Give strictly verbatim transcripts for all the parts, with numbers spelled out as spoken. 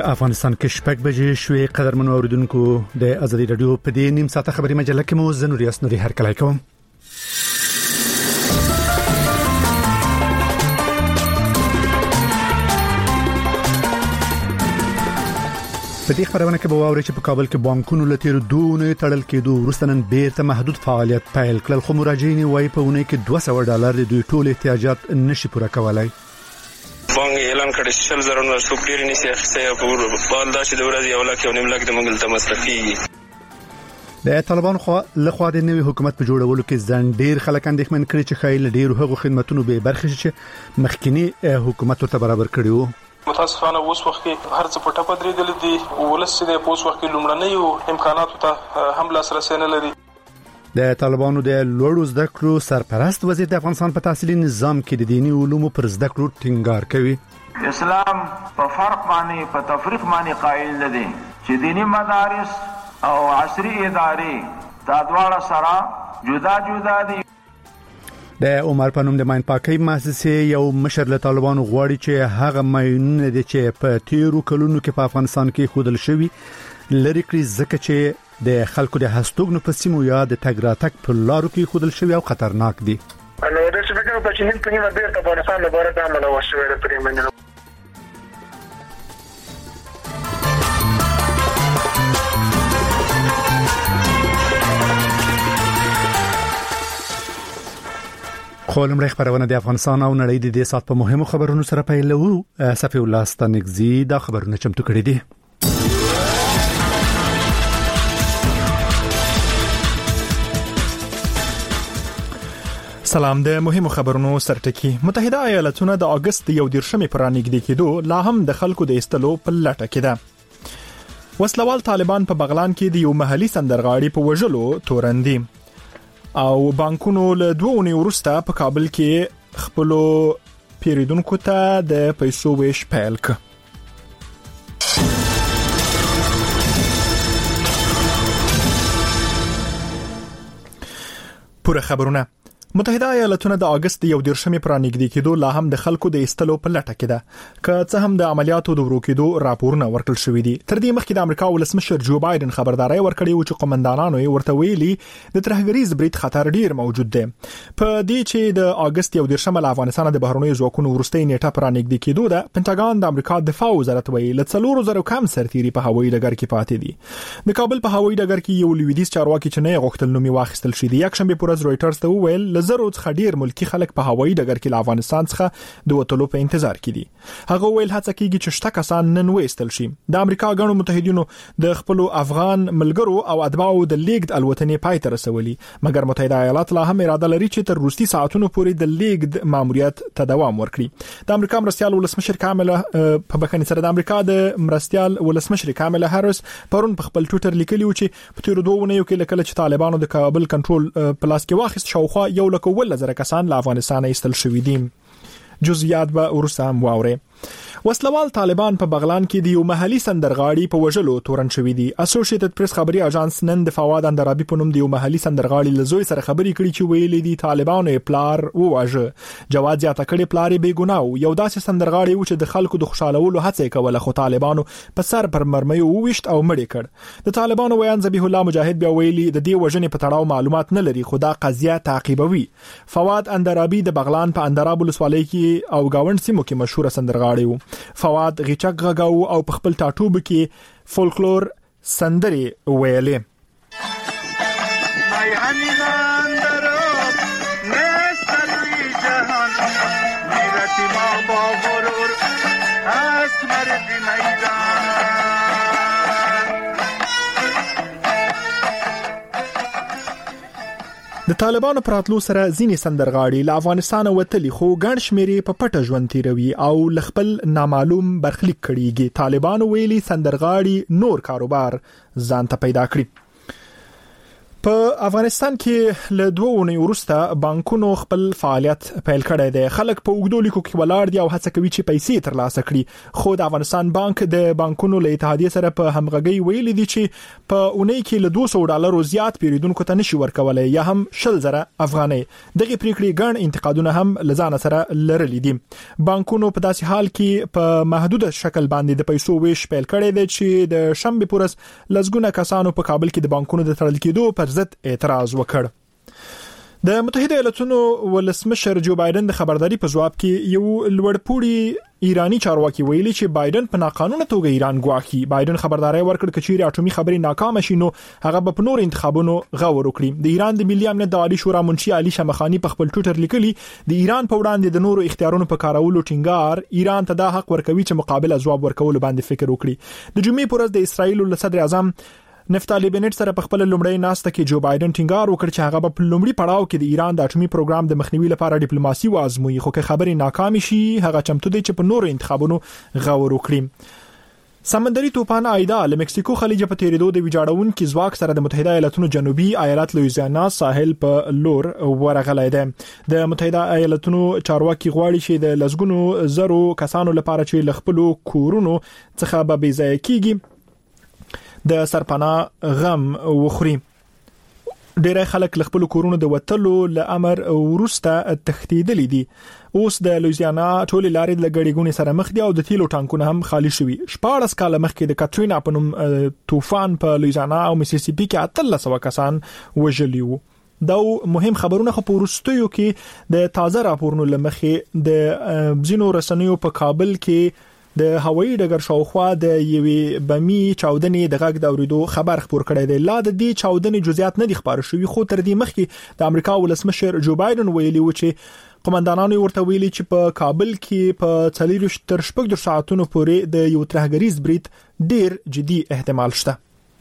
په افغانستان کې شپږ بجې شوې. قدرمنو اوریدونکو د ازادي رادیو په دې نیم ساعته خبري مجله کې مو زنوري اسنوري هرکلی کوم. په دې خبرونه کې به واوري چې په کابل کې بانکونو لتیر دوه تړل کېدو وروسته نن بیرته محدود فعالیت پیل کړل، خو مراجعین وايي په ونه کې دوه سوه ډالر د دوی ټول احتیاجات نشي پوره کولای. بانک اعلان کړی چې شل زره نور څوک ډیر نشي اخیستي او په بال دا چې د ورځې یو لک یو نیم لک د منګل ته مصرفي. د طالبانو خو له خوا د نوي حکومت په جوړولو کې ځان ډیر خلک اندېښمن کړي چې خایل ډیر هغو خدماتونو به برخه شي چې مخکینی حکومت ورته برابر کړیو. متاسفانه اوس وخت کې هر څه په ټپه درېدل دي، ولس د پوس وخت کې لومړنۍ او امکاناتو ته هم لاسرسي نه لري. د طالبانو د لوړو زده کړو سرپرست وزیر د افغانستان په تحصیلي نظام کې د دینی علومو پر زده کړو ټینګار کوي. اسلام په فرق باندې په تفریق باندې قائل نه دي چې دینی مدارس او عصري ادارې دا دواړه سره جدا جدا دي. د عمر پنوم د ماین پاکي مؤسسې یو مشر له طالبانو غواړي چې هغه ماینونه دي چې په تیرو کلونو کې په افغانستان کې خودل شوی لری کړی ځکه چې د خلکو د هستوګنو په سیمو یا د تګ راتګ په لارو کې خودل شوی او خطرناک دي. نو د څه فکر په چینل په نیمه بیرته په افغانستان لپاره د عمل وشوي د پریمنه. خولم رخ پرونه د افغانستان او نړۍ د دې سات په مهمو خبرونو سره پیلو. صفي الله ستنګزي دا خبرونه چمتو کړي دي. سلام. د مهمو خبرونو سرټکی. متحده ایالاتونه د اگست یو دیرشمې پر نږدې کېدو لا هم د خلکو د استلو په لټه کې ده. وسلوال طالبان په بغلان کې د یو محلي سندرغاړي په وژلو تورندي او بانکونو له دوه اونۍ وروسته په کابل کې خپلو پیریدونکو ته د پیسو ویش پیل کړ. پوره خبرونه. متحده ایالاتونه د اگست یو دیرشمې پر نږدې کېدو لا هم د خلکو د استلو په لټه کې ده، که څه هم د عملیاتو د ورو کېدو راپورونه ورکړل شوې دي. تر دې مخکې د امریکا ولسمشر جو بایدن خبرداري ورکړې و چې قومندانانو یې ورته ویلي د ترهګریز برید خطر ډیر موجود دی. په دې چې د اگست یو دیرشمه له افغانستان د بهرنیو ځواکونو وروستۍ نیټه پر نږدې کېدو ده، پنټاګان د امریکا دفاع وزارت ویلي له څلورو زرو کم سرتیري په هوایي ډګر کې پاتې دي. د کابل په هوایي ډګر کې یو لویدیز چارواکي چې نه غوښتل نومي واخیستل شي د یک شنبه پر ورځ رويټرز ته وویل له زرو څخه ډیر ملکی خلک په هوایي ډګر کې له افغانستان څخه د وټلو په انتظار کې دي. هغه ویل هڅه کیږي چې شته کسان نن وېستل شي. د امریکا غنو متحدینو د خپل افغان ملګرو او اتباعو د لیګد الوتنې پای ته رسولي، مګر متحده ایالات لا هم اراده لري چې تر روسي ساعتونو پورې د لیګد ماموریت ته دوام ورکړي. د امریکا مرستيال ولسمشر کاملا په بخښنې سره د امریکا د مرستيال ولسمشر کاملا هریس پرون په خپل ټوئیټر لیکلی و چې په تیر دوه ونیو کې لکه چې طالبانو د کابل کنټرول پلاس کې واخیست شاوخوا یو لک ول زره کسان له افغانستان ایستل شوي دي. جزئیات به ورسره هم واوري. وسلوال طالبان په بغلان کې د یو محلي سندرغاړي په وژلو تورن شوي دي. اسوسییټډ پریس خبري اژانس نن د فواد اندرابي په نوم د یو محلي سندرغاړي لزوی سره خبري کړي چې ویلي دي طالبانو پلار وواژه. جواد زیاته کړي پلار به ګناو یو داسې سندرغاړي و چې د خلکو د خوشالولو هڅه کوله، خو طالبانو په سر پر مرمیو وويشت او مړ کړ. د طالبانو ویان ذبیح الله مجاهد بیا ویلي د دې وژنې په تړاو معلومات نه لري، خو دا قضیه تعقیبوي. فواد اندرابي د بغلان په اندراب ولسوالۍ کې او گاوند سیمو کې مشهور سندرغاړي و. فواد غیچک غاو او په خپل ټاټوب کې فولکلور سندري ویلې. د طالبانو پراتلو سره ځینې سندرغاړي له افغانستان وتلي، خو ګڼ شمېرې په پټه ژوند تیروي او خپل نامعلوم برخلیک کړيږي. طالبانو ویلي سندرغاړي نور کاروبار ځان ته پیدا کړی. په افغانستان کې له دوه اونۍ وروسته بانکونو خپل فعالیت پیل کړی دی. خلک په اوږدو لیکو کې ولاړ دي او هڅه کوي چې پیسې ترلاسه کړي، خو د افغانستان بانک د بانکونو له اتحادیې سره په همغږي ویلي دي چې په اونۍ کې له دوه سوه ډالرو زیات پیریدونکو ته نشي ورکولای یا هم شل زره افغانۍ. دغه پریکړې ګڼ انتقادونه هم لزان سره لرلي دي. بانکونو په داسې حال کې په محدوده شکل باندې د پیسو ویش پیل کړی دی چې د شنبه پورس لزګونه کسانو په کابل کې د بانکونو د تړل کېدو پر ضد اعتراض وکړ. د متحده ایالاتونو ولسمشر جو بایدن د خبرداري په جواب کې یو لوړپوړي ایرانی چارواکي ویلي چې بایدن په ناقانونه توګه ایران ګواښي. بایدن خبرداري ورکړ چې چیرې اټومي خبرې ناکام شي نو هغه به په نور انتخابونو غور وکړي. د ایران د ملي امنیت د عالی شورا منشي علي شمخانی په خپل ټوئیټر لیکلي د ایران په وړاندې د نورو اختیارونو په کارولو ټینګار ایران ته دا حق ورکوي چې مقابله ځواب ورکول باندې فکر وکړي. د جمعې پر ورځ د اسرایل له صدر اعظم نفتالی بنت سره په خپل لومړی ناسته کې جو بایدن ټینګار وکړ چې هغه په لومړي پړاو کې د ایران د اټومي پروګرام د مخنیوي لپاره ډیپلوماسي وازموي، خو که خبرې ناکام شي هغه چمتو دی چې په نورو انتخابونو غور وکړي. سمندري طوفان ایدا له مکسیکو خلیج په تیریدو د ویجاړون کې ځواک سره د متحده ایالاتونو جنوبي ایالت لویزیانا ساحل په لور ورغلی دی. د متحده ایالاتونو چارواکي غواړي چې د لسګونو زرو کسانو لپاره چې لخپلو کورونو څخه به بې ځای کیږي د سرپناه غم وخوري. ډېر خلک خپل کورونو د وټلو ل امر ورسته تختیدل دي. اوس د لویزیانا ټولې لارې د غړېګونې سره مخ دي او د تیلو ټانکونه هم خالی شوي. شپاړس کاله مخکې د کاترینا په نوم طوفان په لویزیانا او میسیسیپي کې اتلس سوه کسان وژلي وو. دا مهم خبرونه خو په وروستیو کې د تازه راپورونو لمخې د ځینو رسنیو په کابل کې د هوایي ډګر شاوخوا د یوې بمي چاودنې د غږ د اوریدو خبر خبر کړی دی. لا د دې چاودنې جزئیات نه دي خبر شوي، خو تر دې مخکې د امریکا ولسمشر جو بایدن ویلي و چې قومندانانو ورته ویلي چې په کابل کې په څلور تر شپږ ساعتونو پورې د یو ترهګریز برید ډیر جدي احتمال شته.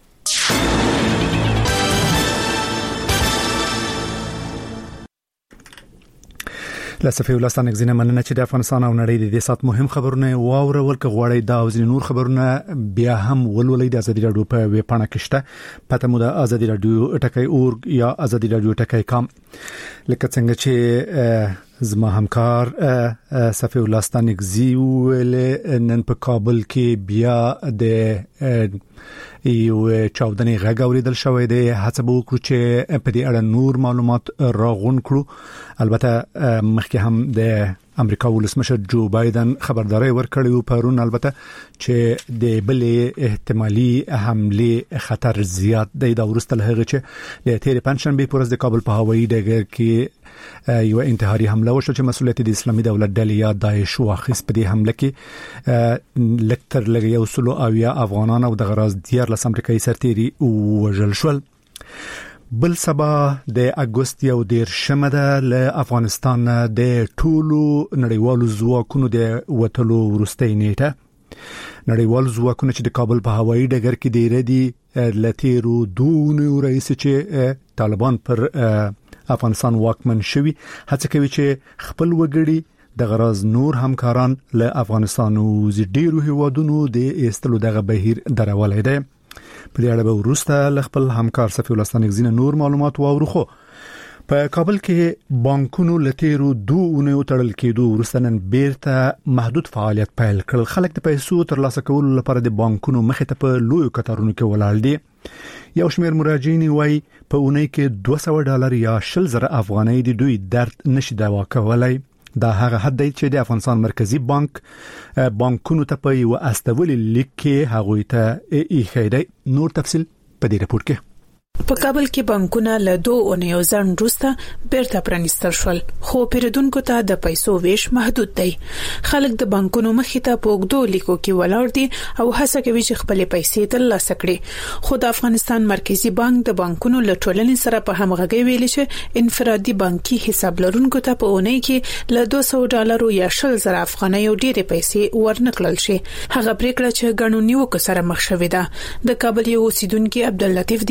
لسفي ولستان غزینه مننه چې د افغانستان او نړۍ د دې سات مهم خبرونه واورول ک غوړی دا او ځینې نور خبرونه بیا هم ولولې د ازادي رادیو په ویب پاڼه کې شته. پته مو د ازادي رادیو ټکای اورګ یا ازادي رادیو ټکای کام. لکه څنګه چې زما همکار صفي ولستان غزیول نن په کابل کې بیا د یو چاودنې غږ اوریدل شوې ده. هڅه به وکړو چې په دې اړه نور معلومات راغون کړو. البته مخکې هم د امریکا ولسمشر جو بایدن خبرداري ورکړی پرون البته چې د بلې احتمالي حمله خطر زیات دی. دا ورسته له هغه چې د تیر پنځشنبه پر ورځ د کابل په هوایي ډګر کې یو انتحاري حمله وشو چې مسؤلیت د اسلامي دولت ډلې یا داعش واخیست. په دې حمله کې لکتر لګي وسلو او یا افغانان او د غراز دیار لس امریکایي سرتيري وژل شول. بل سبا د اگست یو دیر شمده له افغانستان د ټولو نړیوالو ځواکونو د وټلو ورستۍ نیټه. نړیوالو ځواکونو چې د کابل په هوایي ډګر کې دی ردي لتیرو دونو رئیس چې طالبان پر افغانستان واکمن شوی هڅه کوي چې خپل وګړي د غراز نور همکاران له افغانستان او ډیرو هیوادونو د استلو دغه بهیر درولای دی. په دې اړه به ورسته خپل همکار صفي ولستان غزینه نور معلومات واورو. خو په کابل کې بانکونو لتیرو دوه تړل کېدو ورسته نن بیرته محدود فعالیت پیل کړل. خلک د پیسو ترلاسه کولو لپاره د بانکونو مخې ته په لوی کتارونو کې ولاړ دي. یو شمېر مراجعین وایي په اونۍ کې دوه سوه ډالر یا شل زره افغانۍ د دوی درد نشي دوا کولای. دا هغه حد دی چې د افغانستان مرکزی بانک بانکونو ته په یو استول لیک کې هغوی ته ایښی دی. نور تفصیل په دې راپور کې. په کابل کې بانکونه له دوه اونیو ځنډ وروسته بیرته پرانیستل شول، خو پیرودونکو ته د پیسو ویش محدود دی. خلک د بانکونو مخې ته په اوږدو لیکو کې ولاړ دي او هڅه کوي چې خپل پیسې ترلاسه کړي. خو د افغانستان مرکزی بانک د بانکونو له ټولنې سره په همغږي ویلي چې انفرادي بانکي حساب لرونکو ته په اونۍ کې له دوه سوه ډالرو یا شل زره افغانۍ ډېرې پیسې ورنکړل شي. هغه پریکړه چې قانوني وکړه سره مخ شوې ده. د کابل یو اوسیدونکو عبداللطیف د یکشنبه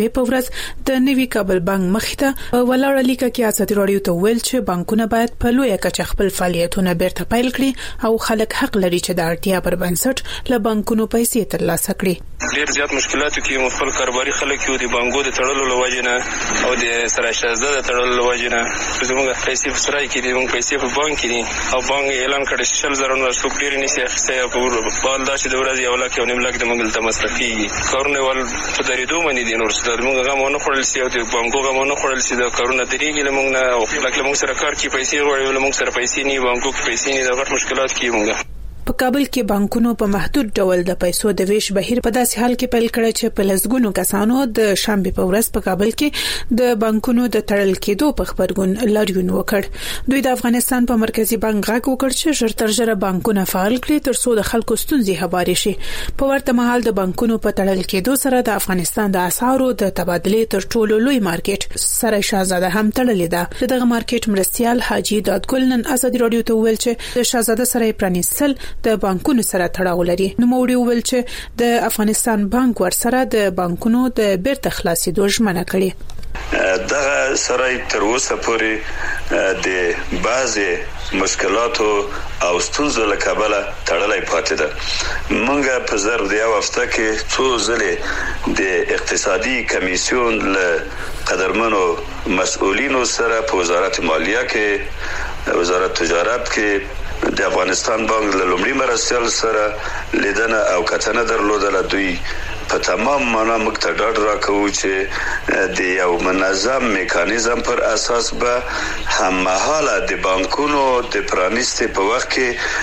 شنبه په ورځ د نوي کابل بانک مخته ولاړ لیکه کې ازادي راډیو ته ویل چې بانکونه باید په لوی کچه خپل فعالیتونه بیرته پیل کړي او خلک حق لري چې د اړتیا پر بنسټ له بانکونو پیسې ترلاسه کړي. ډیر زیات مشکلاتو کې مخفل کاروباري خلک یو د بانکو د تړلو لوجنه او د سره شازده د تړلو لوجنه زموږ پیسې په سرای کې دي، موږ پیسې په بانک کې دي او بانک اعلان کړی چې شل زره نو څوک ډیر نشي اخیستای په بال دا چې د ورځې یو لک یو نیم لک د موږ ته مصرفي کارونه ول په درېدو باندې دي. نور څه موږ غو نه خورل سي او د بانکو غو نه خورل سي د کارونه درېږي له موږ نه او لکه موږ سره کار کې پیسې غواړي له موږ سره پیسې نه بانکو کې پیسې نه د غټ مشکلات کې موږ په کابل کې بانکونو په محدود ډول د پیسو د ویش بهیر په داسې حال کې پیل کړی چې په لسګونو کسانو د شنبه په ورځ په کابل کې د بانکونو د تړل کېدو په خبرګون لاریون وکړ. دوی د افغانستان په مرکزی بانک غاک وکړ چې ژر تر ژره بانکونه فعال کړي ترڅو د خلکو ستونزې هواري شي. په ورته مهال د بانکونو په تړل کېدو سره د افغانستان د اسعارو د تبادلې تر ټولو لوی مارکیټ سره شاهزاده هم تړلې ده. دغه مارکیټ مرستيال حاجی دادګل نن ازادي راډیو ته ویل چې د شاهزاده سره پرانیستل د بانکونو سره تړاو لري. نو موړي ویل چې د افغانستان بانک ورسره د بانکونو د بیرته خلاصېدو ژمنه کړې. دغه سره تر اوسه پورې د بعضې مشکلاتو او ستونزو له کبله تړلای پاتې ده. موږ په ظرف د یو هفته کې څو ځلې د اقتصادي کمیسیون له قدرمنو مسؤلینو سره په وزارت مالیه کې، وزارت تجارت کې، د افغانستان بانک له لومړي مرستیال سره لیدنه او کتنه درلودله. دوی په تمام معنا موږ ته ډاډ راکوي چې د یو منظم میکانیزم پر اساس به هممهاله د بانکونو د پرانیستې په وخت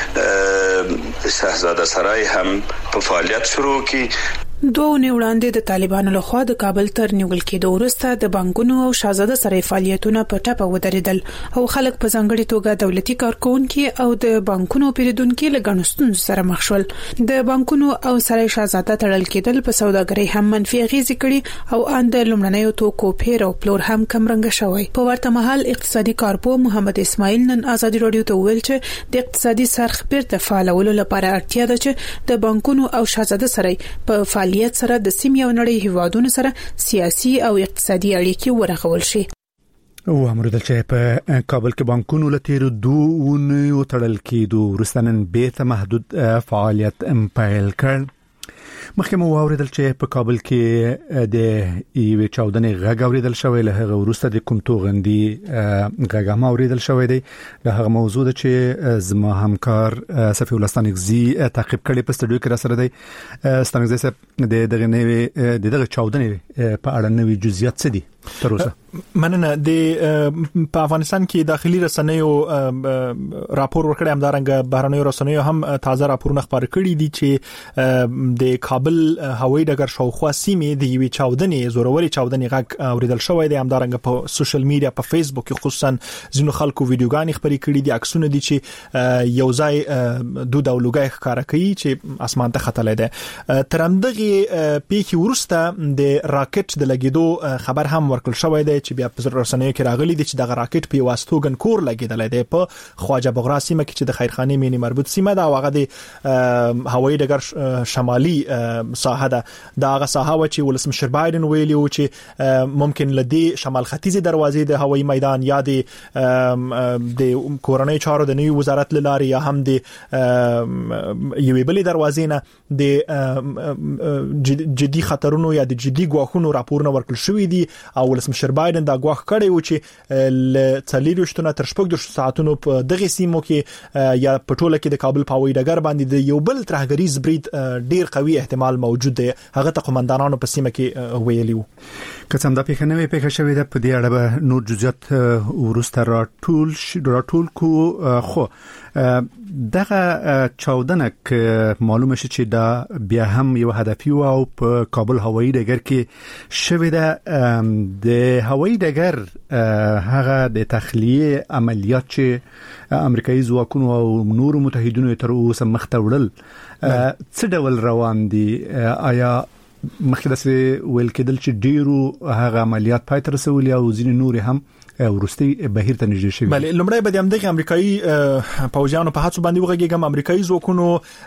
کې شاهزاده سرای هم په فعالیت شروع کړي. دوه نه وړاندې د طالبانو لخوا د کابل تر نیول کېدو وروسته د بانکونو او شاهزاده سره فعالیتونه په ټاپه ودرېدل او خلک په ځانګړي توګه دولتي کارکونکو او د بانکونو پیرودونکو له ګڼستون سره مخ شول. د بانکونو او سره شاهزاده تړل کېدل په سوداګرۍ هم منفي اغیزې کړي او ان د لومړنیو توکو پیر او پلور هم کم رنګ شوی. په ورته مهال اقتصادي کارپو محمد اسماعیل نن ازادي راډیو ته ویل چې د اقتصادي سرخ بیرته فعالولو لپاره اړتیا ده چې د بانکونو او شاهزاده سره په فعالیت سره د سیمې او نړۍ هیوادونو سره سیاسي او اقتصادي اړیکې ورغول شي. او امرودل چې په کابل کې بانکونو لته دوه تړل کېدو ورستنن بیت محدود فعالیت پیل کړ. مخکې مو اوریدل چې په کابل کې د ایوې چاودنې غږ اوریدل شوی، له هغه وروسته د کوم توغندي غږ هم اوریدل شوی دی. له هغه موضوع ده چې زما همکار صفی ولستانګزي تعقیب کړي په سټډیو کې را سره دی. ستانګزي صاحب د دغه نوې د دغه چاودنې په اړه نوې جزئیات څه دي تر اوسه؟ مننه. د په افغانستان کې داخلي رسنیو راپور ورکړی، همدارنګه بهرنیو رسنیو هم تازه راپورونه خبر کړي دي چې د کابل هوایي ډګر شاوخوا سیمې د یوې چاودنې زوروري چاودنې غږ اوریدل شوی دی. همدارنګه په سوشل میډیا په فیسبوک کې خصوصا ځینو خلکو ویډیوګانې خبرې کړي دي، عکسونه دي چې یو ځای دود او لوګي ښکارا کوي چې اسمان ته ختلې ده. تر همدغه پیښې وروسته د راکټ د لګیدو خبر هم ورکړل شوی دی چې بیا په رسنیو کې راغلي دي چې د راکټ په واستوګن کور لګیدل دی په خواجه بغرا سیمه کې چې د خیرخانه مینی مربوط سیمه ده او هغه د هوایي ډګر شمالي ساحه ده. دا هغه ساحه و چې ولسمشر بایدن ویلی و چې ممکن لدی شمال ختیځي دروازې د هوایي میدان یا د د کورنۍ چارو د نوي وزارت لاري یا هم د یوې بلې دروازې نه د جدي خطرونو یا د جدي ګواښونو راپورونه ورکړل شوی دي او ولسمشر بایدن دا ګواښ کړی و چې ل څلوروشتونه تر شپږ ساعتونو په دغه سیمو کې یا په ټوله کې د کابل په هوایي ډګر باندې د یو بل ترهګریز برید ډیر قوي احتمال موجود دی. هغه ته قومندانانو په سیمه کې ویلي وو. کڅم دا پیښه نوې پیښه شوې ده، په دې اړه به نور جزئیات ورسته راټول راټول کو. خو دغه چاودنه معلومه شي چې دا بیا هم یو هدفي او په کابل هوایي ډګر کې شوې ده. د هوایي ډګر هغه د تخلیه عملیات چې امریکایي ځواکونو او نور متحدینو تر اوسه مخ ته وړل څه ډول روان دي؟ آیا مخکې د ویل کېدل چې ډیرو هغه عملیات پای ته رسولي او ځینې نور هم ورستي بهیر ته نږدې شوی. بل لمړی به د امریکایي امریکایي پوجانو په هڅو باندې وغږیږم. امریکایي ځواکونو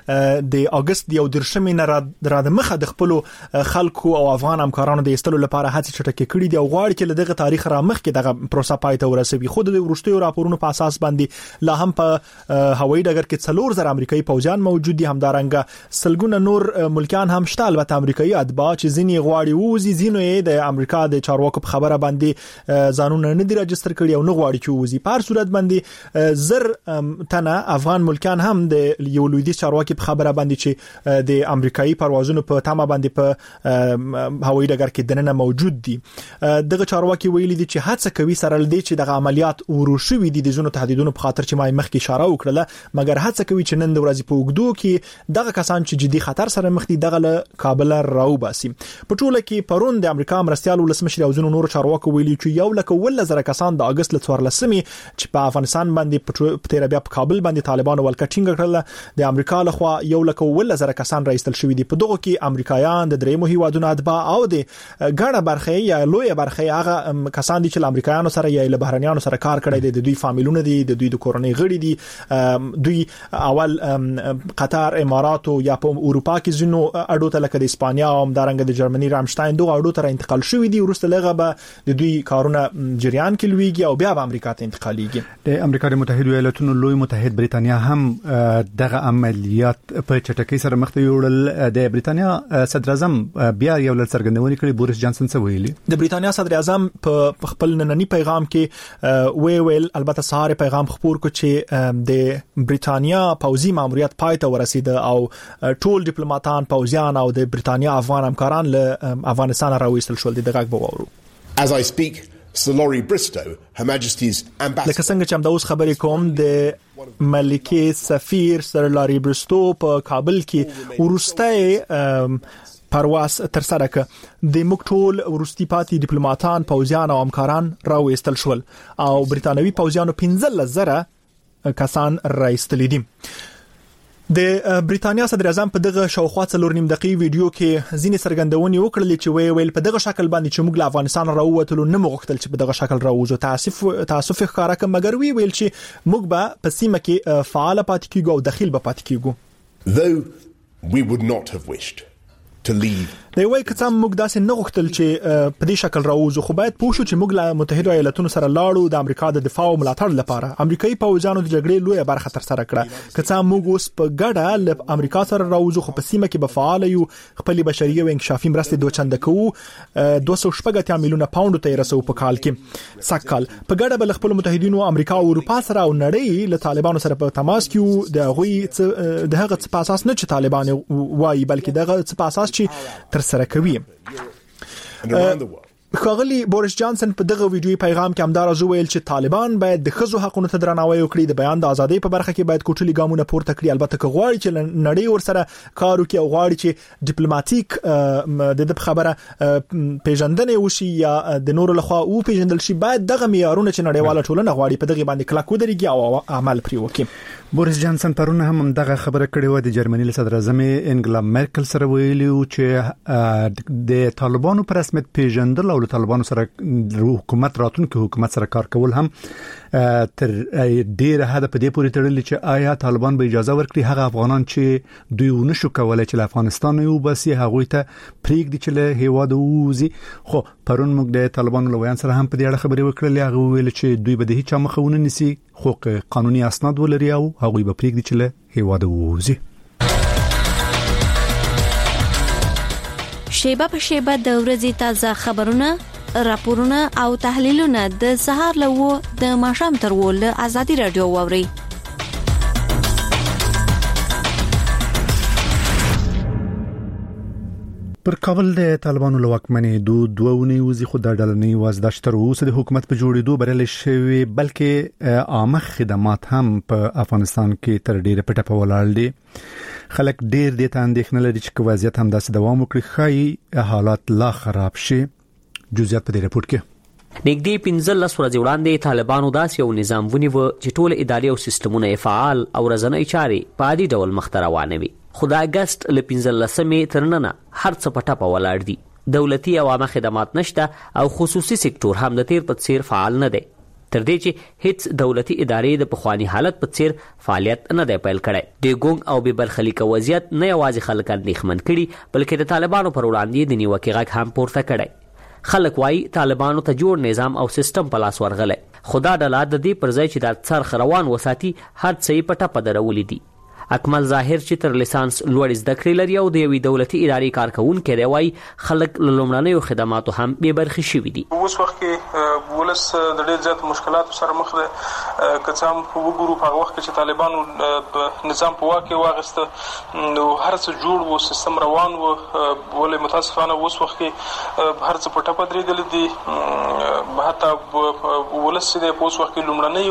د اگست یو درشمې نه را د مخه د خپل خلکو او افغان همکارانو د استلو لپاره هڅې چټکې کړې دي او غواړي چې دغه تاریخ را مخ کې دغه پروسه پای ته ورسوي. خو د ورستي راپورونو په اساس باندې لا هم په هوایي ډګر کې څلور زره امریکایي پوجان موجود دي. همدارنګه سلګونه نور ملکان هم شته. البته امریکایي اتباع چې ځینې غواړي ووزي، ځینې د امریکا د چارواکو په خبره باندې ځانونه نه رجستر کړی او نه غواړي چې وزي. په هر صورت باندې زر تنه افغان ملکان هم د یو لویدیځ چارواکي په خبره باندې چې د امریکایي پروازونو په تمه باندې په هوایي ډګر کې دننه موجود دي. دغه چارواکي ویلي دي چې هڅه کوي سره لدی چې دغه عملیات وروشوي دي د زونو تهدیدونو په خاطر چې ما مخکې اشاره وکړه، مګر هڅه کوي چې نن د ورځې په وګدو کې دغه کسان چې جدي خطر سره مخ دي دغه له کابل راوباسي. په ټوله کې پرون د امریکا مرستيال ولسمشر او زونو نور چارواکي ویلي چې یو لکه ول زره کسان د اگست ل څوارلسمې چې په افغانستان باندې په تیر بیا په کابل باندې طالبانو ولکټینګ کړل. د امریکا لخوا یو لکه ول زره کسان راځل شوې دي. په دغه کې امریکایان د درېمو هیوادونو اتباع او د ګڼه برخه یا لوی برخه هغه کسان دي چې امریکایانو سره یا له بهرنیانو سره کار کړی دي. د دوی فامیلونه دي، د دوی د کورنۍ غړي دي. دوی اول قطر، امارات او یا په اروپا کې ځینو اډو ته لکه د اسپانیا او همدارنګه د جرمني رامشتاین دغه اډو ته انتقال شوې دي. ورسته لغه به د دوی کارونه جریان کې لویږي او بیا به امریکا ته انتقالیږي. د امریکا د متحده ایالاتونو لوی متحد بریتانیا هم دغه عملیات په چټکۍ سره مخ ته یوړل. د بریتانیا صدر اعظم بیا یو لړ څرګندونې کړې. بوریس جانسن څه ویلي؟ د بریتانیا صدر اعظم په خپل نننی پیغام کې وی ویل، البته سهار پیغام خبر کو چې د بریتانیا پوځي ماموریت پای ته ورسید او ټول ډیپلوماټان، پوځیان او د بریتانیا افغان همکاران له افغانستان راوېستل شول. دغه غوړو As I speak, Sir Laurie Bristow, Her Majesty's ambassador. لکه څنګه چې هم دا اوس خبرې کوم، د ملکه سفیر سر لاري برستو په کابل کې ورسته پرواز تر سره ک د مکټول ورستی پاتې ډیپلوماټان، پوځیان او همکاران راوېستل شول او بریتانوي پوځیانو پنځه زره کسان راایستل دي. د بریتانیا صدر اعظم په دغه شاوخوا څلور نیم دقیقې ویډیو کې ځینې څرګندونې وکړلې چې وی ویل په دغه شکل باندې چې موږ له افغانستان راووتلو نه مغوښتل چې په دغه شکل راوځو. تاسف تاسف ښکارا کوم، مګر وی ویل چې موږ به په سیمه کې فعال پاتې کیږو او داخل به پاتې کیږو. Though we would not have wished to leave. دی وای که څم موږ داسې نه غوښتل چې په دې شکل راوځو، خو باید پوه شو چې موږ له متحده ایالاتونو سره لاړو د امریکا د دفاع او ملاتړ لپاره. امریکایي پوځیانو د جګړې لویه برخه تر سره کړه. که څم موږ اوس په ګډه له امریکا سره راوځو، خو په سیمه کې به فعال یو، خپل بشري او انکشافي مرستې دوه چنده کوو. دوه سوه شپږ اتیا میلیونه پاوند ته رسو په کال کې. سکهال په ګډه بل خپل متحدینو امریکا او اروپا سره او نړۍ له طالبانو سره په تماس کې د غوي د هغه څه په اساس نه چې طالبان وایي، بلکې دغه څه په اساس چې تر سره کوي. خاغلی بوریس جانسن په دغه ویډیوي پیغام کې همدار زو ویل چې طالبان باید د خزو حقونو ته درناوی وکړي، د بیان د ازادۍ په برخه کې باید کوټلي ګامونه پورته کړي. البته که غواړي چې نړۍ ورسره کار وکړي او غواړي چې ډیپلوماټیک د د خبره پیژندنې وشي یا د نورو لخوا او پیژندل شي، باید دغه معیارونه چې نړیواله ټولنه غواړي په دغه باندې کلک ودرېږي او عمل پرې وکړي. بوریس جانسن پرون هم دغه خبره کړې و. د جرمني صدر اعظم انګلا مرکل سره ویلي چې د طالبانو پر رسمیت پیژندل او له طالبانو سره حکومت راتلونکي حکومت سره کار کول هم تر ډیره حد په دې پورې تړلي چې آیا طالبان به اجازه ورکړي هغه افغانان چې دوی ونشو کولای چې له افغانستان یو بسي هغه ته پریږدي چې له هیواد ووزي. خو پرون موږ د طالبانو لویان سره هم په دې اړه خبرې وکړلې. هغه ویل چې دوی به د هیڅ مخاونه نسی، خو قانوني اسناد ولري او هغه به پریږدي چې له هیواد ووزي. شیبه په شیبه د ورځې تازه خبرونه، راپورونه او تحلیلونه د سهار لوو د ماښام تر ول ازادي رادیو ووري. پر کابل د طالبانو لواکمنې دو دوونی وزي خو د ډلنی وازداشت تر اوسه د حکومت په جوړېدو بریالي شوی، بلکې عامه خدمات هم په افغانستان کې تر ډیره پټه په ولاړ دي. خلک ډیر د تاندېښنه لري چې وضعیت هم داسې دوام وکړي، خای حالات لا خراب شي. جزئیات په دې رپورت کې نږدې پنځلس ورځې وړاندې طالبانو داسې یو نظام ونیو چې ټول اداري او سیستمونه فعال او ورځنی چارې په عادي ډول مخ ته روانې وي. خو د اگست ل پنځلسمې تر ننه هر څه په ټپه ولاړ دي. دولتي او عامه خدمات نشته او خصوصي سکتور هم د تیر په څیر فعال نه دی، تر دې چې هیڅ دولتي ادارې د پخوانی حالت په څیر فعالیت نه دی پیل کړی. د ګونګ او بې برخلیکه وضعیت نه یوازې خلک اندېښمن کړي بلکې د طالبانو پر وړاندې د نیوکې غږ هم پورته کړی. خلک وایي طالبانو ته جوړ نظام او سیستم په لاس ورغلی، خو دا ډله د دې پر ځای چې د څرخ روان وساتي هر څه یې په ټپه درولي دي. اکمل ظاهر چې تر لیسانس لوړ زده کړې لري او د یوې دولتي ادارې کارکونکی دی وایي خلک له لومړنیو خدماتو هم بې برخې شوي دي. اوس وخت کې ولس د ډېر زیات مشکلاتو سره مخ دی. که څه هم وګورو په هغه وخت کې چې طالبانو نظام په واک کې واخیسته نو هر څه جوړ و، سیستم روان و، ولې متاسفانه اوس وخت کې هر څه په ټپه درېدلي دي. حتی ولس چې دی په اوس وخت کې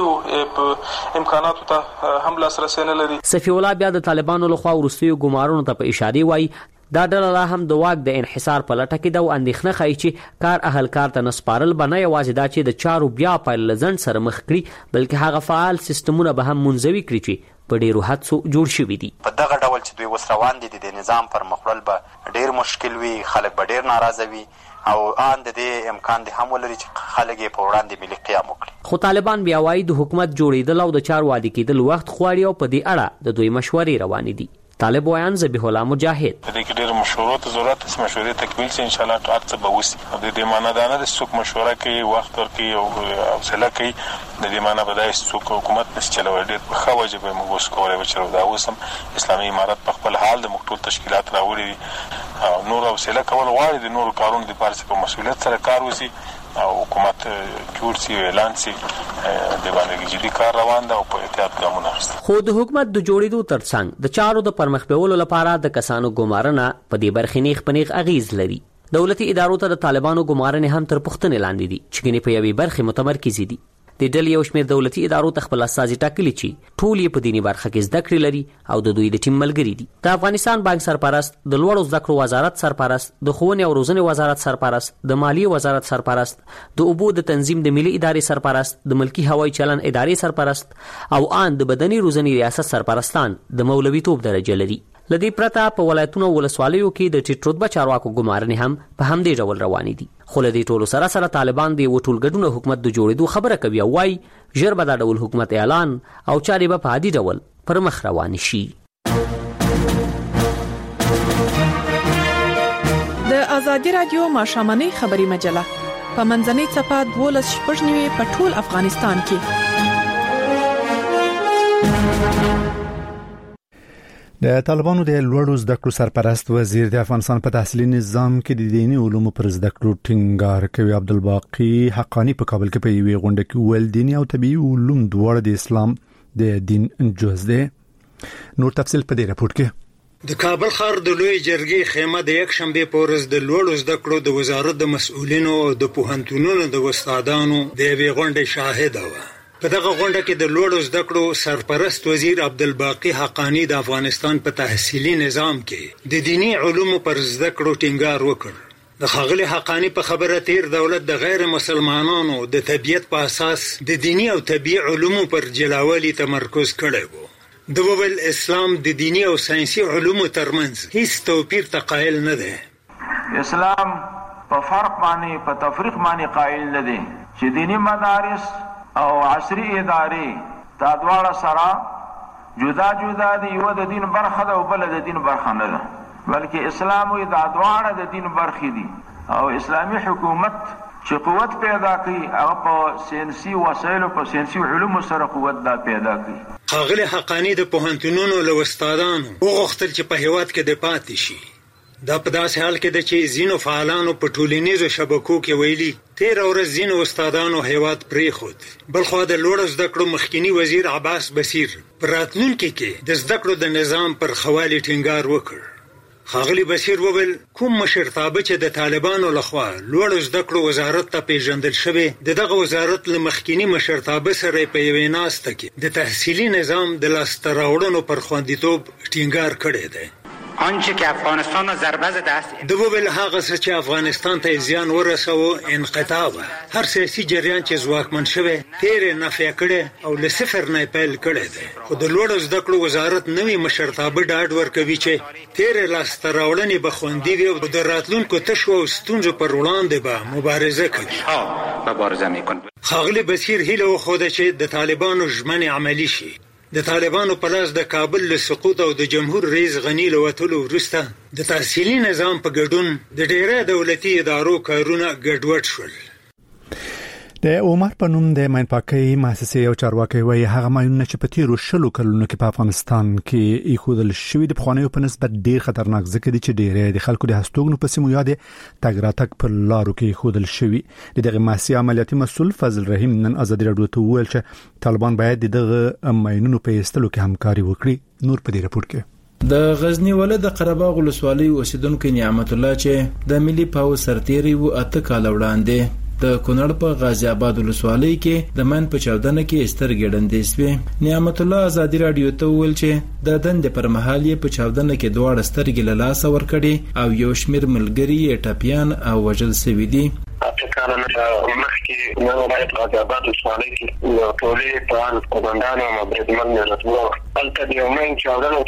لومړنیو امکاناتو ته هم لاسرسی نه لري. صفي الله بیا د طالبانو لخوا وروستیو ګمارونو ته په اشاره وایي دا ډله لا هم د واک د انحصار په لټه کې ده او اندېښنه ښایي چې کار اهلکار ته نه سپارل به نه یوازې دا چې د چارو بیا پیل له ځنډ سره مخ کړي بلکې هغه فعال سیستمونه به هم منزوي کړي چې په ډېرو حدسو جوړ شوي دي. په دغه ډول چې دوی اوس روان دي د نظام پر مخ وړل به ډېر مشکل وي، خلک به ډېر ناراضه وي او آن د دې امکان دی هم ولري چې خلک یې په وړاندې ملي قیام وکړي. خو طالبان بیا وایي د حکومت جوړېدل او د چارو عادي کېدل وخت غواړي او په دې اړه د دوی مشورې روانې دي. طالب ویان ذبیح الله مجاهد د دې ډېر مشورو ته ضرورت است، مشورې تکمیل شي ان شاء الله هر څه به وشي. د دې معنا دا نه ده څوک مشوره کوي وخت ورکوي او حوصله کوي، د دې معنا به دا څوک حکومت نشي چلولی. ډېر په ښه وجه به موږ اوس کولی وچلو. دا اوس هم اسلامي امارت په خپل حال د موږ ټول تشکیلات راوړي دي او نور حوصله کول غواړي د نورو کارونو دپاره چې په مسؤلیت سره کار وشي او حکومت جوړ شي او اعلان شي. د باندې جدي کار روان ده او په احتیاط ګامونه اخیستل. خو د حکومت د جوړېدو ترڅنګ د چارو د پرمخ بیولو لپاره د کسانو ګمارنه په دې برخې نیغ په نیغ اغیز لري. دولتي ادارو ته د طالبانو ګمارنې هم تر پوښتنې لاندې دي چې ګنې په یوې برخې متمرکزې دي. د ډلې یو شمېر دولتي ادارو ته خپل استازي ټاکلي چې ټول یې په دیني برخه کې زده کړې لري او د دوی د ټیم ملګري دي. د افغانستان بانک سرپرست، د لوړو زده کړو وزارت سرپرست، د ښوونې او روزنې وزارت سرپرست، د مالیې وزارت سرپرست، د اوبو د تنظیم د ملي ادارې سرپرست، د ملکی هوایي چلن ادارې سرپرست او آن د بدني روزنې ریاست سرپرستان د مولوي توپ درجه لري. لدی پرته په ولایتونو ولسوالیو کې د ټیټ رتبه چارواکو ګمارنې هم په همدې ډول روانې دي. خو لدی ټولو سره سره طالبان د یو ټولګډونه حکومت د جوړېدو خبره کوي او وایي ژر به دا ډول حکومت اعلان او چارې به په عادي ډول پر مخ روان شي. د ازادي رادیو ماشامنۍ خبري مجله په منځنۍ صفحه دولس شپږ نیوي په ټول افغانستان کې. د طالبانو د لوړو زده کړو سرپرست وزیر د افغانستان په تحصیلي نظام کې د دیني علومو پر زده کړو ټینګار کوي. عبدالباقی حقانی په کابل کې په یوې غونډه کې ویل دیني او طبيعي علوم دواړه د اسلام د دین جز دي. نور تفصیل په دې راپور کې. د کابل ښار د لوی جرګې خیمه د یک شنبه په ورځ د لوړو زده کړو د وزارت د مسؤلینو او د پوهنتونونو د استادانو د یوې غونډې شاهد و. په دغه غونډه کې د لوړو زده کړو سرپرست وزیر عبدالباقی حقانی د افغانستان په تحصیلي نظام کې د دینی علومو پر زده کړو ټینګار وکړ. د ښاغلي حقانی په خبره تیر دولت د غیر مسلمانانو د طبيعت په اساس د دینی او طبيعي علومو پر جلاوالي تمرکز کړی و. د وویل اسلام د دینی او ساينسي علومو ترمنځ هیڅ توپیر ته قائل نه دی. اسلام په فرق باندې په تفریق باندې قائل نه دی چې دینی مدارس او عصري ادارې دا دواړه سره جدا جدا دي. یو د دین برخه ده او بل د دین برخه نه ده، بلکې اسلام وي دا دواړه د دین برخې دي. او اسلامي حکومت چې قوت پیدا کوي هغه په ساينسي وسایلو په ساينسي علومو سره قوت دا پیدا کوي. ښاغلي حقانی د پوهنتونونو له استادانو وغوښتل چې په هیواد کې د پاتې شي. دا په داسې حال کې ده چې ځینو فعالانو په ټولنیزو شبکو کې ویلي تېره ورځ ځینو استادانو هیواد پرېښود. بلخوا د لوړو زده کړو مخکینی وزیر عباس بصیر په راتلونکي کې د زده کړو د نظام پر ښه والي ټینګار وکړ. ښاغلي بصیر وویل کوم مشرتابه چې د طالبانو لخوا لوړو زده کړو وزارت ته پیژندل شوی د دغه وزارت له مخکینی مشرتابه سره په یوې ناسته کې د تحصیلي نظام د لاسته راوړنو پر خوندیتوب ټینګار کړی دی. آنچه که افغانستان را ضربه زده است. د ویل هغه څه چې افغانستان ته زیان ورسوه انقطاع و. هر سیاسي جریان چې ځواکمن شوی تیر نافیا کړي او له صفر نه پیل کړي دي. خو د لوړو زده کړو وزارت نوې مشرتابه ډاډ ورکوي چې تیر لاسته راوړنې به خوندي وي او د راتلونکو تشو او ستونزو پر وړاندې به مبارزه کوي. ها مبارزه میکنه. خاغلی بصیر هیله وخوده چې د طالبانو ژمنې عملی شي. د طالبانو په لاس د کابل له سقوط او د جمهور رئیس غنی له وټولو وروسته د تحصیلي نظام په ګډون د ډیره دولتي ادارو کارونه ګډوډ شول. د عمر په نوم د ماینپاکي مؤسسې یو چارواکي وایي هغه ماینونه چې په تیرو شلو کلونو کې په افغانستان کې ایښودل شوي د پخوانیو په نسبت ډیر خطرناک ځکه دي چې ډیره د خلکو د هستوګنو په سیمو یاد تګ راتګ په لارو کې ایښودل شوي. دغه مؤسسې عملیاتي مسؤل فضل رحیم نن ازادي راډیو ته وویل چې طالبان باید دغه ماینونو په ایستلو کې همکاري وکړي. نور په دې راپور کې د غزنی ولایت د قره باغ ولسوالۍ اوسیدونکو نعمت الله چې د ملي پاو سرتیری و اته کال وړاندې د کونړ په غازی آباد ولسوالۍ کې د من په چاودنه کې استر ګډندې سوې. نعمت الله ازادي راډیو ته ویل چې د دند پر مهال یې په چاودنه کې دوه سترګې له لاس ورکړي او یو شمیر ملګری یې ټپيان او وژل شوي دي. اته کارونه مخکې نو ولایت غازی آباد ولسوالۍ کې یو ټولې په کومندان او برېدمن راتلو هلته د یو من چاودنه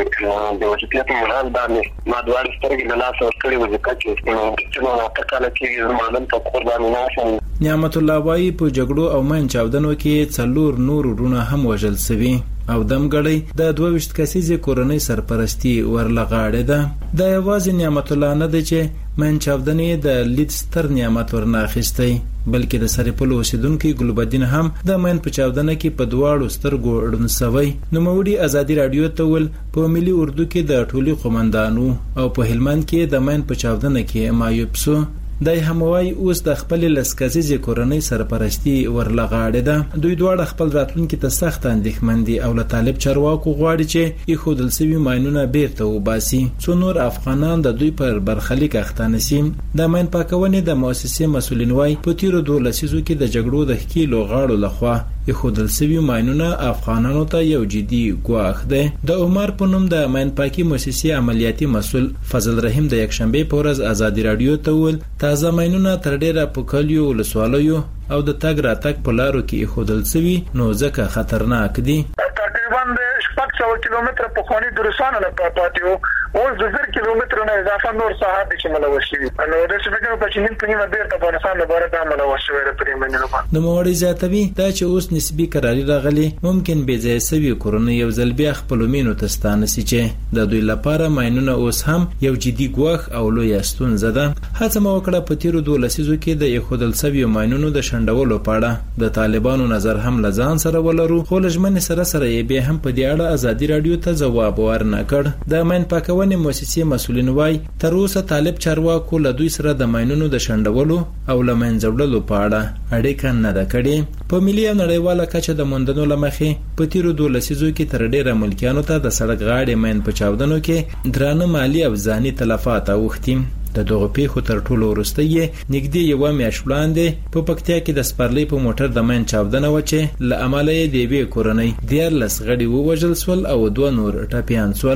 کې د وجودیت مهال باندې ما دوه سترګې له لاس ورکړي و ځکه چې نو اته کال کې زمانم ته قرباني نعمت الله وایي په جګړو او من چاودنو کې څلور نور ورونه هم وژل شوي او دمګړی د دوه ویشت کسیزې کورنۍ سرپرستی ورلغاړې ده. د یوازې نعمت الله نه دی چې من چاودنې د لید ستر نعمت ورناخیستی بلکې د سرپل اوسیدونکو ګلبدین هم د من په چاودنه کې په دواړو سترګو اړون سوی. نوموړي ازادي راډیو ته ول په ملي اردو کې د ټولي قومندانو او په هلمند کې د من په چاودنه کې مایوب سو. دای هموای اوس د خپل لسکزي کورنۍ سرپرستی ورلغاړې ده. دوی دواړه خپل راتلونکي ته سخت اندېښمن دي او له طالب چارواکو غواړي چې ایښودل شوي ماینونه بیرته وباسي څو نور افغانان د دوی پر برخلیک اخته نشي. د ماین پاکونې د مؤسسې مسولین وایي په تیرو دوه لسیزو کې د جګړو د ښکیلو غاړو لخوا ایښودل شوي ماینونه افغانانو ته یو جدي ګواښ دی. د عمر په نوم د ماین پاکي مؤسسې عملیاتي مسؤل فضل رحیم د یکشنبه په ورځ ازادي راډیو ته وویل تازه ماینونه تر ډیره په کلیو ولسوالیو او د تګ راتګ په لارو کې ایښودل شوي نو ځکه خطرناک دي. تقریبا شپږ سوه کیلومتره پخواني درسانه نه پاتې وو اوس د زر کیلومترو نه اضافه نور ساحات چې ملوث شوي نو د شپږو په چینین په نیمه بیرته افغانستان لپاره دا ملوث شوی د پریمنې لپاره. نو موړي زیاتوي دا چې اوس نسبی قراری راغلي ممکن به ځای سوي کورونه یو ځل بیا خپل مینو تستانه سي چې د دوی لپاره ماینونه اوس هم یو جدي ګواښ او لوی ستونزه ده. هڅه مو وکړه په تیرو دوه لسیزو کې د یخودل سوي ماینونو د شندولو په اړه د طالبانو نظر هم لزان سره ولرو خو لجمن سره سره یې به هم په دې اړه ازادي راډیو ته جواب ورنکړ. د ماین پاکونې مؤسسې مسولین وای تر اوسه طالب چارواکو له دوی سره د ماینونو د شندولو او لمنځوړلو په اړه اړیکه نه ده کړې. په ملي او نړیواله کچه د موندنو لمخې په تیرو دوه لسیزو کې تر ډیره ملکیانو ته د سړک غاړې ماین په چاودنو کې درانه مالی او ځاني تلفات اوښتي. د دغه پیښو تر ټولو وروسته یې نږدې یوه میاشت وړاندې په پکتیا کې د سپرلۍ په موټر د ماین چاودنه وه چې له امله یې د یوې کورنۍ دیارلس غړي ووژل سول او دوه نور ټپیان سول.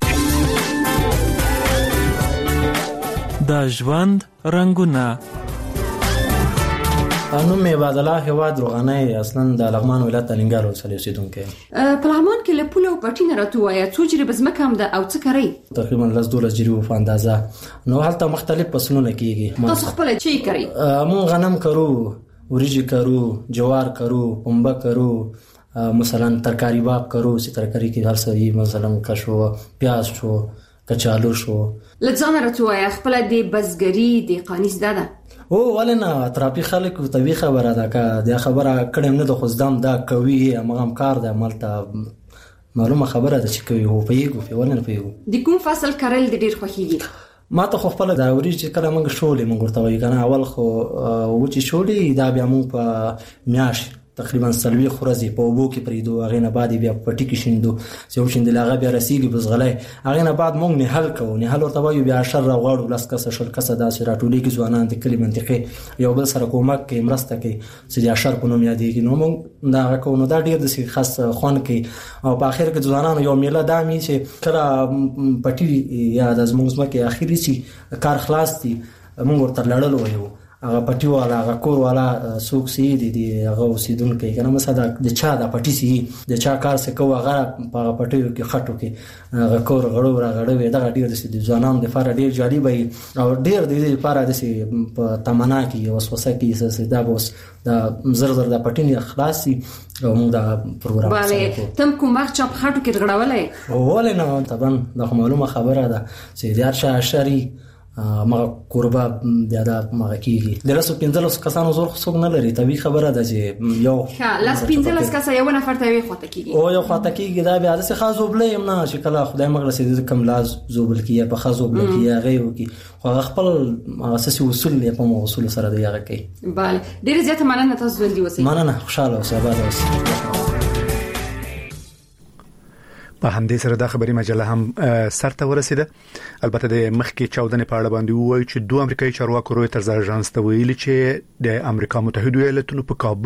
د ژوند رنګونه انو می بادلا هواد روغانه اصلا د لغمان ولایت الینګار ولسوالۍ اوسیدونکو په لغمان کې له پوله او پټینه راټوایه څو جری بزمکه هم ده او څه کوي تقریبا لس دولس جری په اندازه نو هلته مختلف فصلونه کیږي. تاسو خپل چی کوي؟ مون غنم کرو وریجې کرو جوار کرو پنبه کرو مثلا ترکاری باب کرو سی ترکاری کې هر څه مثلا کشو پیاز شو کچالو شو لځان راټوایه خپل د بزګری د قانیس ده او ولنه اطرافي خلک ته وی خبره ده کا د خبره کړم نه د خوځدم دا کوي هغه کار ده مالته معلومه خبره ده چې کوي هو پیګو په ولنه پیګو د کوم فصل کارل د ډیر خوخيږي ما ته خو خپل دا ورې چې کله موږ شولې موږ ورته وایو کنه اول خو و چې شولې دا بیا موږ په میاش تقریبا سلوي خورزي په وبو کې پریدو هغه نه بعد بیا پټی کې شیندو چې شیندل هغه بیا رسیږي بس غلې هغه نه بعد مونږ نه حل کوو نه حل ورته وایو بیا شر غواړو لاس کسه شل کسه دا چې راټولي کې ځوانان د کلی منطقه یو بل سره کومک کوي مرسته کوي چې د شر په نوم یادېږي نو مونږ دا کوو نو دا ډیر د خاص خون کوي او په اخر کې ځوانان یو میله دا می چې کله پټی یا د زموږ مکه اخیری چې کار خلاص دي مونږ ورته لړل وایو هغه پټي والا هغه کور والا سوق سي دي دي هغه اوسیدونکو کنه مثلا د چا د پټي سي د چا کار څه کوه هغه په پټيو کې خټو کې هغه کور غړو را غړو دا ډیر د ځوانانو د فار ډیر جالي وي او ډیر د لپاره د سي په تمنا کې وسوسه کې څه دا بوس دا زر زر د پټي نه خلاصي او موږ دا پروګرام bale تم کوم وخت چپ خټو کې غړولې ولې نه طبعا د معلومه خبره ده چې د ارشا شری ما قربا بیا دا ما کیږي د رسو پنځلس کسانو زور خصوص نه لري طبي خبره ده چې یو ها لاس پنځلس کسه یو نفر ته وي خواته کیږي او یو خواته کیږي دا بیا د څه خازوبلې يم نه چې کله خدای مغرسي د کم لاز زوبل کیه په خازوبل کیه غيو کی خو خپل اساسي اصول نه په اصول سره دی هغه کوي bale ډیر زیاته مننه تاسو ولدي اوسئ مننه خوشاله اوسئ آباد اوسئ په همدې سره د خبري مجله هم سرته ورسیده البته د مخکې چاودنې په اړه باندې وایي چې دوه امریکایي چارواکو رويټرز اژانس ته ویلي چې د امریکا متحده ایالاتونو په کابل